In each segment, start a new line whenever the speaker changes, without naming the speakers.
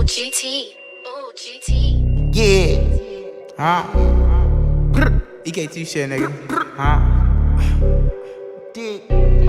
GT. Oh, GT.
Yeah.
EKT shit, nigga.
Dick.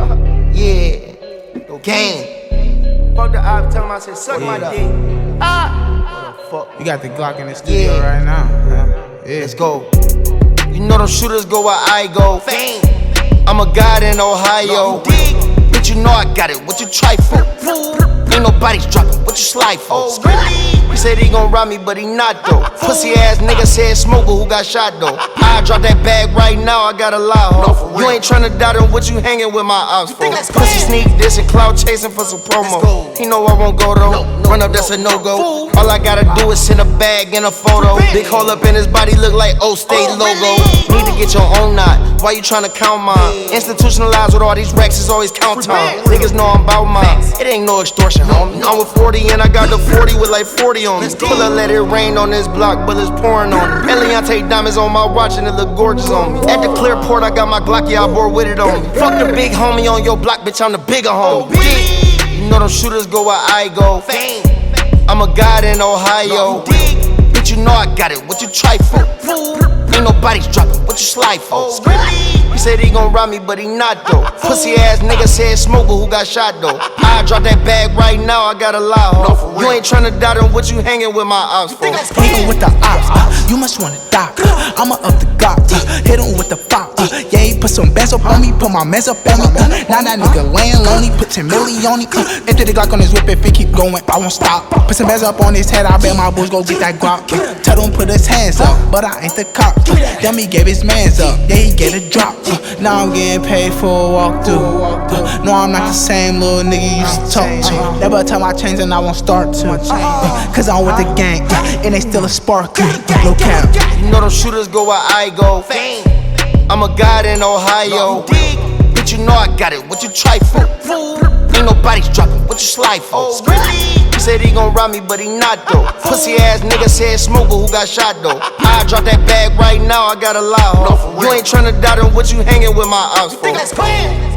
Yeah. Go game. Fuck the op, tell him I said suck my dick. What the fuck?
You got the Glock in the studio right now. Yeah.
Let's go. You know them shooters go where I go. Fame. I'm a god in Ohio. Bitch, you know I got it. What you try for? Ain't nobody's dropping. What you slide for? He said he gon' rob me, but he not though. Pussy ass nigga said smoker who got shot though. I drop that bag right now, I got a lie, ho. You ain't tryna doubt him, what you hanging with my ops for? Pussy sneak this and cloud chasing for some promo. He know I won't go though. Run up, that's a no-go. All I gotta do is send a bag and a photo. Big hole up in his body look like O-State logo. Need to get your own knot. Why you tryna count mine? Institutionalized with all these racks is always count time. Niggas know I'm bout mine. It ain't no extortion, homie. I'm with 40 and I got the 40 with like 40 on me. Pull up, let it rain on this block, bullets pouring on me. Eliante diamonds on my watch and it look gorgeous on me. At the Clearport, I got my Glock, yeah, I bore with it on me. Fuck the big homie on your block, bitch, I'm the bigger homie. You know them shooters go where I go. I'm a god in Ohio. Bitch, you know I got it. What you try for? Ain't nobody's dropping. What you slide for? He said he gon' rob me, but he not though. Pussy ass nigga said smoker who got shot though. I drop that bag right now, I got a lie, ho. You ain't tryna doubt him, what you hanging with my ops for?
Hit him with the ops, you must wanna die. I'ma up the Glock, hit him with the pop. Yeah, he put some bands up on me, put my mans up on me. Now that nigga laying lonely, put 10 million on it. Empty the Glock on his whip, if it keep going, I won't stop. Put some bands up on his head, I bet my boys go get that Glock. Tell him put his hands up, but I ain't the cop. Then he gave his mans up, yeah, he get a drop. Now I'm getting paid for a walkthrough. No, I'm not the same little nigga you used to talk to. Never tell my change and I won't start to. Cause I'm with the gang, and they still a spark. No cap.
You know them shooters go where I go. I'm a god in Ohio. Bitch, you know I got it. What you try for? Ain't nobody's dropping. What you slide for? He said he gon' rob me, but he not though. Pussy ass nigga said smoker who got shot though. I drop that bag right now, I got a lie, ho. You ain't tryna doubt him, what you hanging with my ops for?